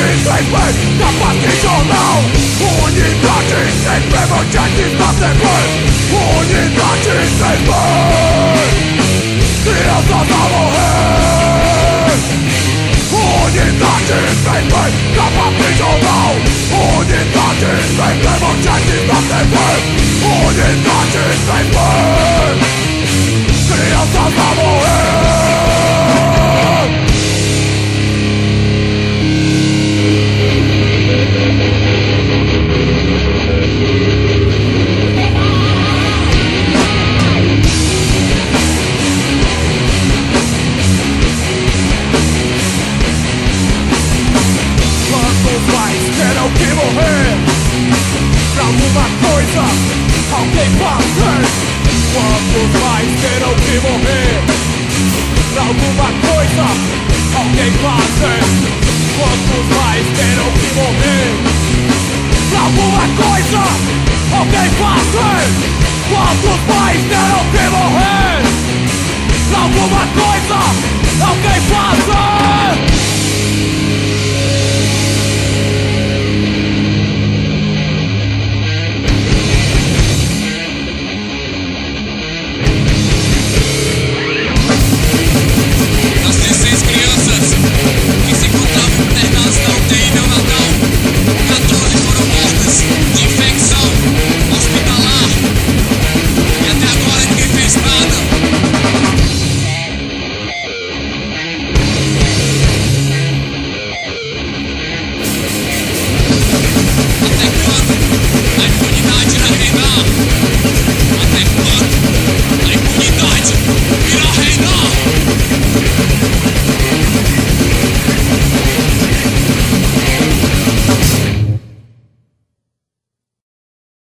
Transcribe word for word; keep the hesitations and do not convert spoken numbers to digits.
infelizmente capaz de jornal. Unidade sempre emergente está sempre. Unidade sempre. Crianças a morrer. Unidade sempre capaz de jornal. Unidade sempre emergente está sempre. Unidade sempre. Crianças a morrer. Terão que morrer pra alguma coisa alguém fazer. Quantos mais terão que morrer pra alguma coisa alguém fazer?